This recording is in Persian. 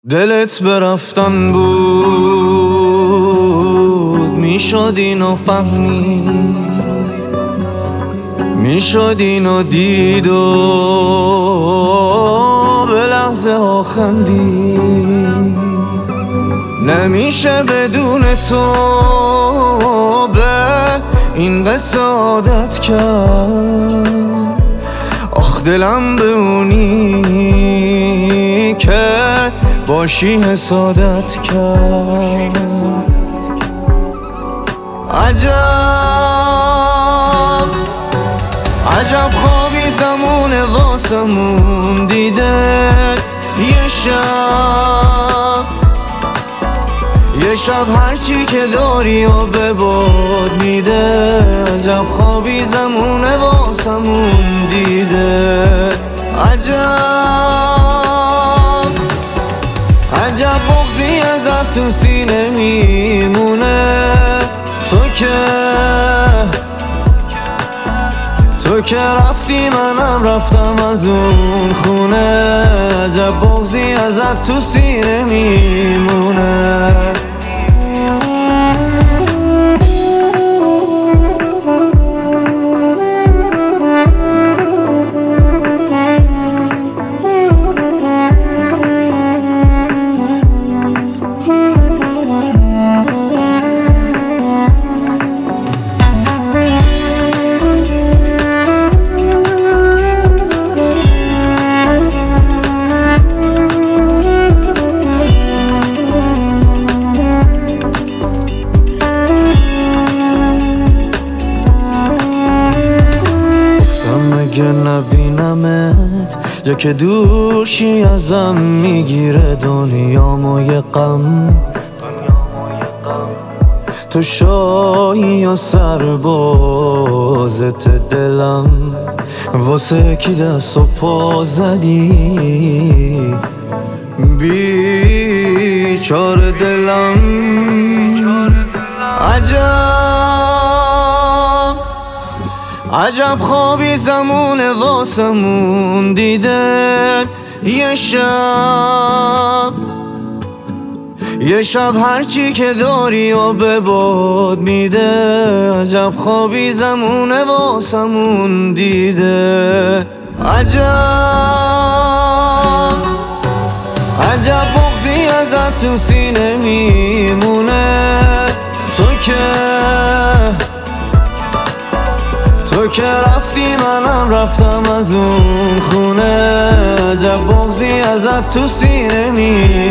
دلت برفتن بود، میشد اینو فهمی، میشد اینو دید و به لحظه ها خندی. نمیشه بدون تو به این قصه عادت کرد. آخ دلم به اونی که باشی حسادت کرد. عجب خوابی زمونه واسمون دیده. یه شب هرچی که داری و به باد میده. عجب خوابی زمونه واسمون دیده. عجب بغضی ازت تو سینه میمونه. تو که رفتی منم رفتم از اون خونه. عجب بغضی ازت تو سینه میمونه. اگه نبینمت یا که دوشی ازم میگیره دنیامو یه غم. تو شاهی یا سربازت دلم، واسه کی دست و پا زدی بیچاره دلم. عجب خوابی زمونه واسمون دیده. یه شب هرچی که داری و به باد میده. عجب خوابی زمونه واسمون دیده. عجب بغضی ازت تو سینه میمونه. تو که رفتی منم رفتم از اون خونه. عجب بغضی ازت تو سینه میمونه.